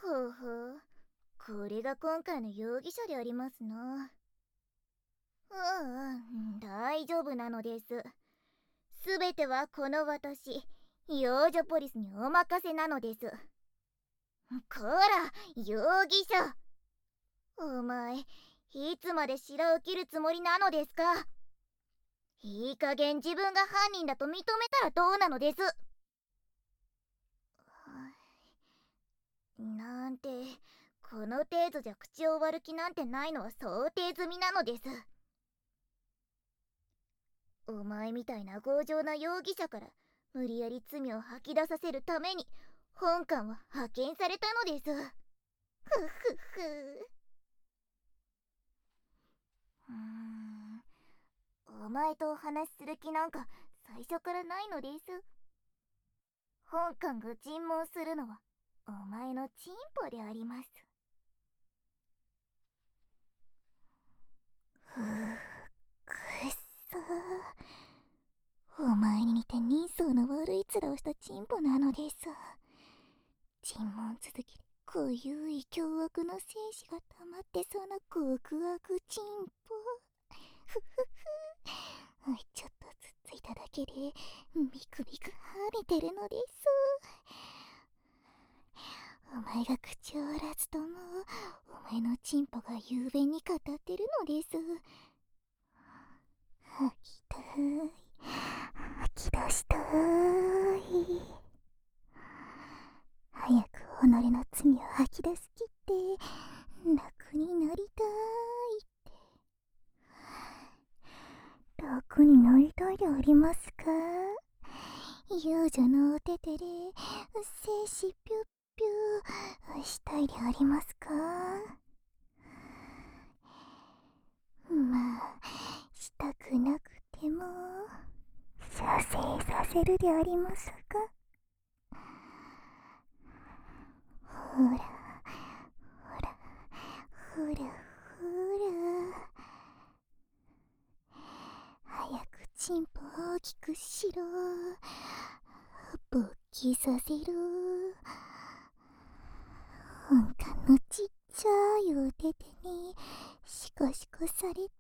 ほうほう。これが今回の容疑者でありますな。大丈夫なのです。すべてはこの私、幼女ポリスにお任せなのです。こら、容疑者。お前、いつまで白を切るつもりなのですか？いい加減自分が犯人だと認めたらどうなのです？なんて、この程度じゃ口を割る気なんてないのは想定済みなのです。お前みたいな強情な容疑者から無理やり罪を吐き出させるために本官は派遣されたのです。ふふふ。お前とお話しする気なんか最初からないのです。本官が尋問するのはお前のチンポであります。ふぅ、くっそ。お前に似て人相の悪い面をしたチンポなのです。尋問続きで濃ゆい凶悪の精子が溜まってそうな極悪チンポ。ふふふ。ちょっとつっついただけでビクビクはみてるのです。お前が口を割らずともお前のチンポが雄弁に語ってるのです。吐きたい、吐き出したい。早く己の罪を吐き出しきって楽になりたいって。楽になりたいでありますか？幼女のお手手で精子ピュッピュしたいでありますか？まあ、したくなくても射精させるでありますか？ほらほらほらほら。早くチンポ大きくしろ。勃起させろ。本官のちっちゃいお手手にシコシコされて、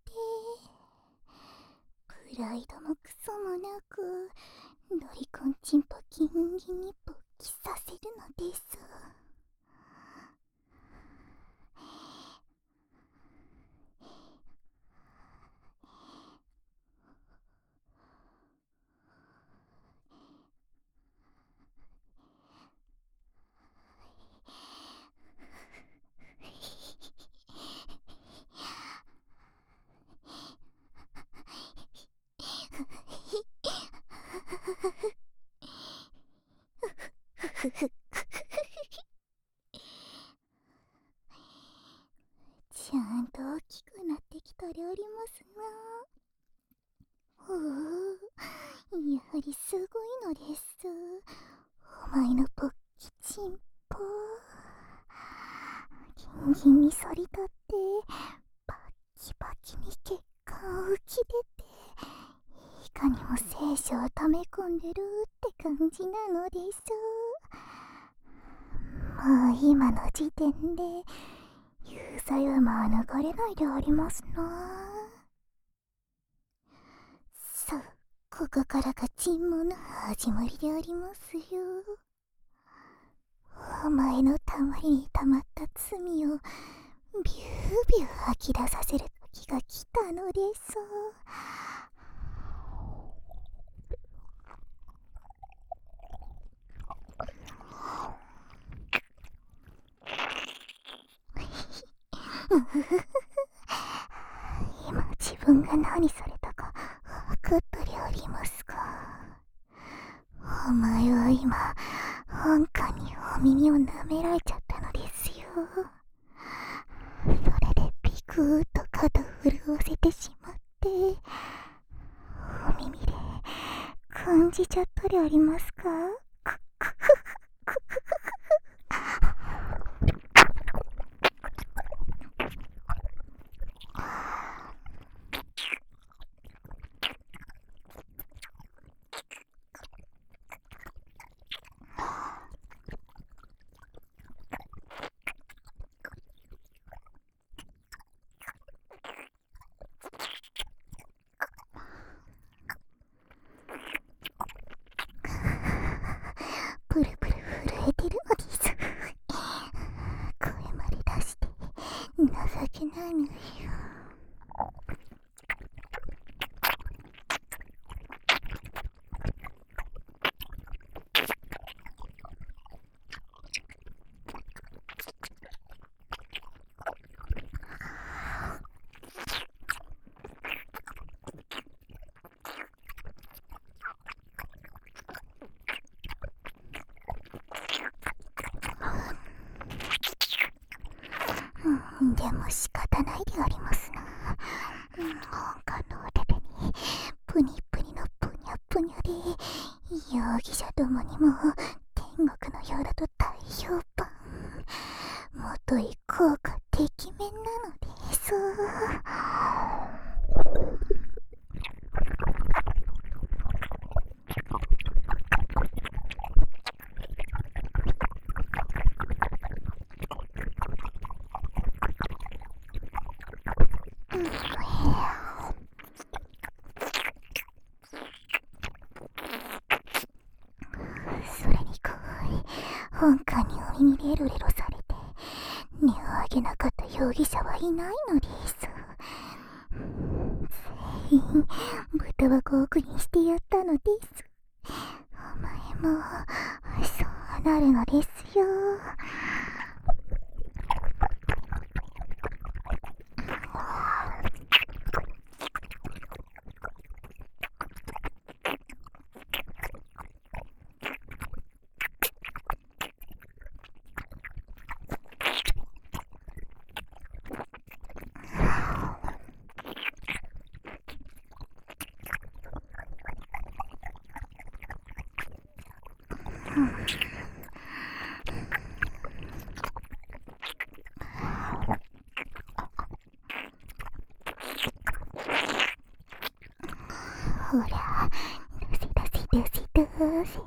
プライドもクソもなくロリコンチンポギンギンに勃起させるのです。ちゃんと大きくなってきたでありますな。ほう、やはりすごいのです。お前の勃起チンポ。ギンギンに反り立ってバッキバキに血管を浮き出て、いかにも精子を溜め込んでるって感じなのです。もう今の時点で有罪は免れないでありますな。さあ、ここからが尋問の始まりでありますよ。お前のたまりにたまった罪をビュービュー吐き出させる時が来たのです。今自分が何されたか分かったでありますか？お前は今本官にお耳を舐められちゃったのですよ。それでビクーっと肩を潤せてしまって、お耳で感じちゃったでありますか？くくくくくく。 らぬよ。でも仕方ないでありますな。本官のお手手にプニプニのぷにゃぷにゃで、容疑者どもにも天国のようだと大評判。もとい効果てきめんなのです。それにこう本官にお耳レロレロされて音を上げなかった容疑者はいないのです。全員豚箱送りにしてやったのです。お前もそうなるのですよ。ほら、どせどせどせどせ。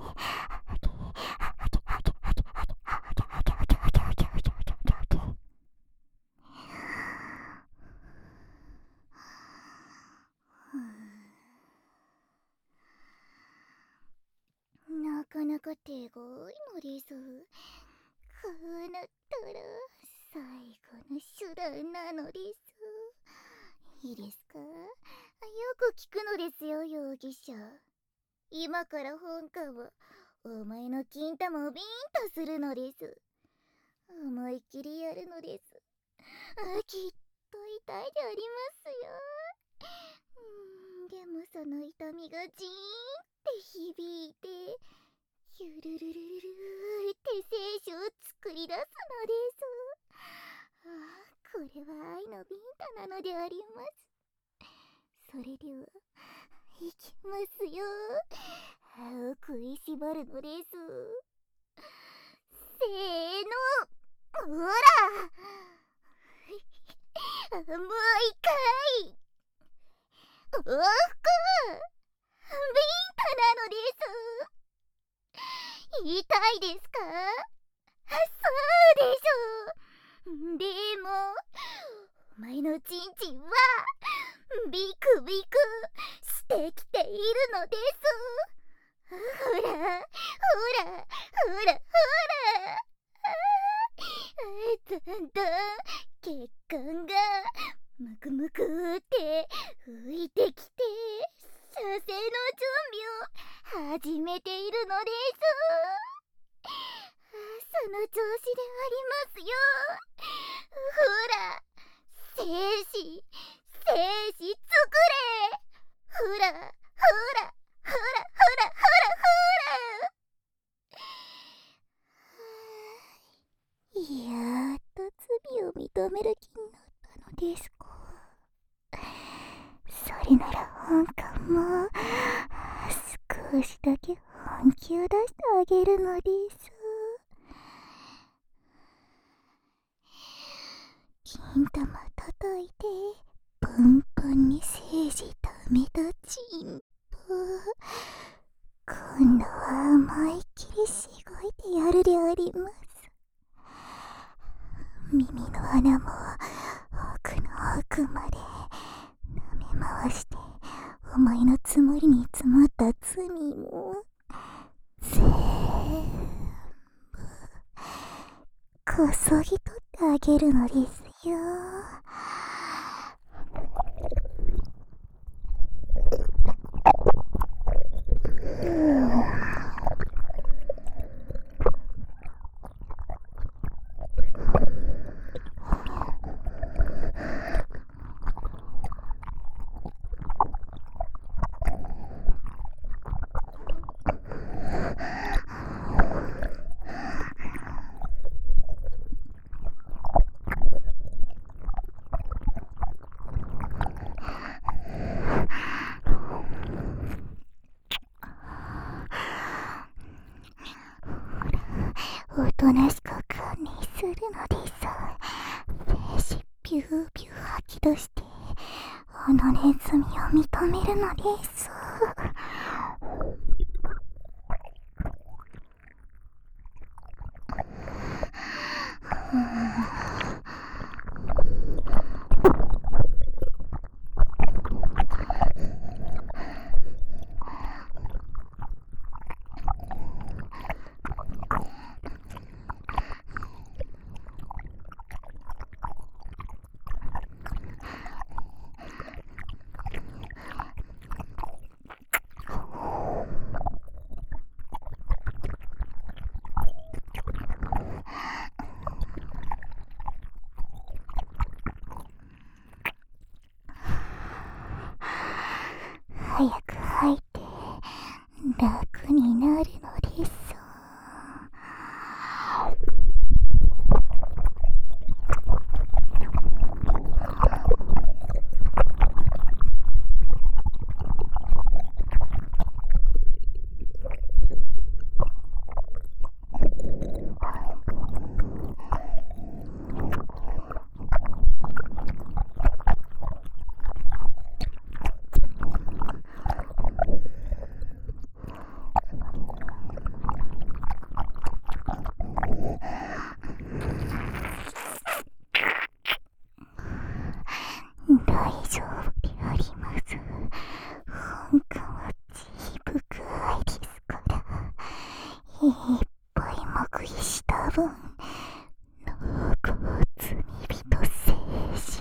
なかなか手強いのです。こうなったら最後の手段なのです。いいですか？よく聞くのですよ、容疑者。今から本官はお前の金玉をビーンとするのです。思いっきりやるのです。きっと痛いでありますよ。でもその痛みがジーンって響いて、ゆるるるるるって精子を作り出すのです。これは愛のビンタなのであります。それではいきますよ。歯を食いしばるのです。せーの、ほらもう一回。ビンタなのです。痛いですか？そうでしょう。でもお前のチンチンはビクビクしてきているのです。ほらほらほらほら、だんだん血管がむくむくって浮いてきて、射精の準備を始めているのです。その調子でありますよ。ほら、精子作れ。ほらほらほらほらほらほら。やっと罪を認める気になったのですか。それなら本官も少しだけ本気を出してあげるのです。金玉叩いてプンプンに精子ためたチンポ。今度は思いっきりしごいてやるであります。耳の穴も奥の奥まで舐め回して、お前のつもりに積もった罪も全部こそぎ取ってあげるのですよ。 おとなしく観念するのです。精子ビュービュー吐き出してあのネズミを認めるのです。早く吐いて楽になるのです。大丈夫であります。本官は慈悲深いですから、いっぱい黙秘した分、濃厚罪人生死、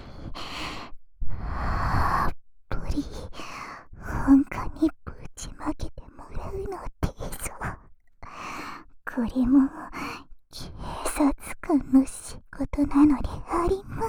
たっぷり本官にぶちまけてもらうのです。これも警察官の仕事なのであります。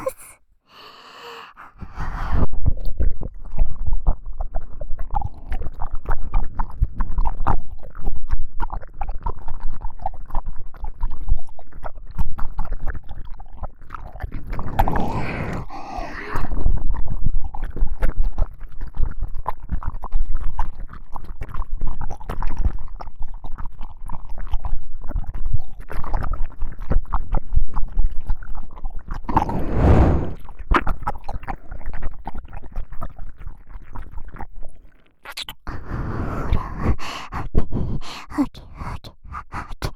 はけはけはけ。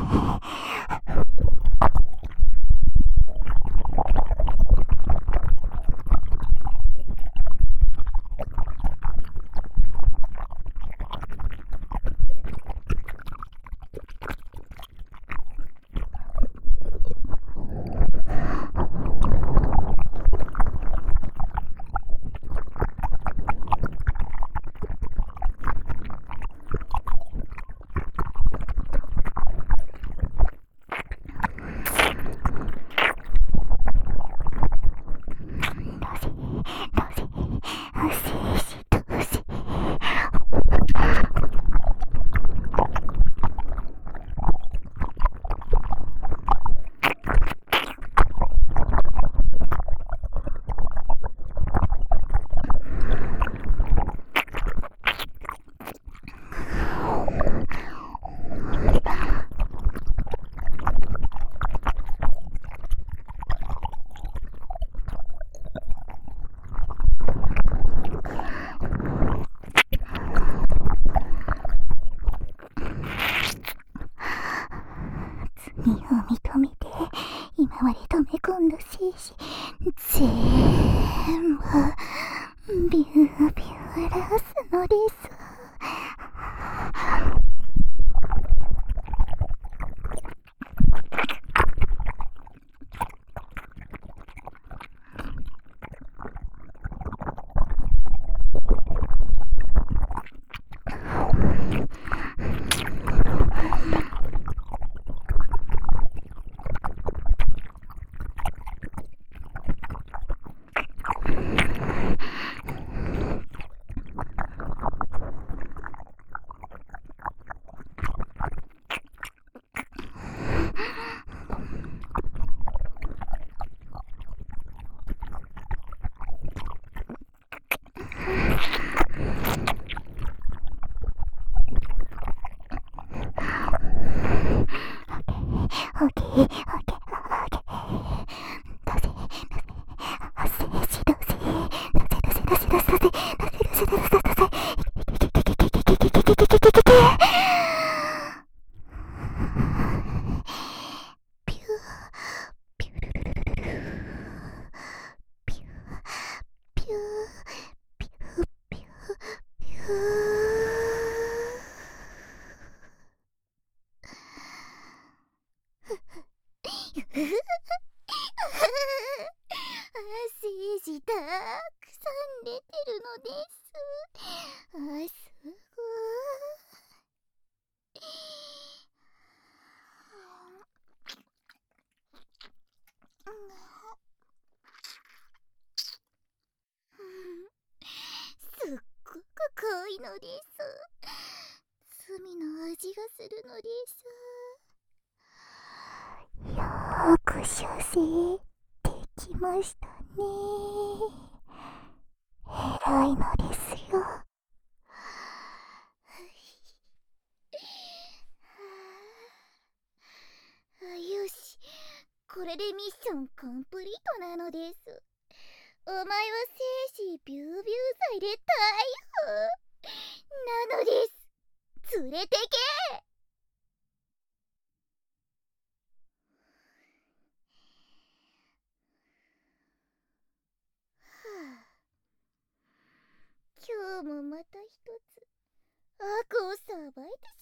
罪を認めて今まで溜め込んだ精子全部ビュービュー出すのです。 精子たくさん出てるのです。すごい。すっごく濃いのです。罪の味がするのです。よーく修正できましたね。偉いのですよ。よし、これでミッションコンプリートなのです。お前は精子ビュービュー罪で逮捕なのです。連れてけ。今日もまた一つ悪をさばいて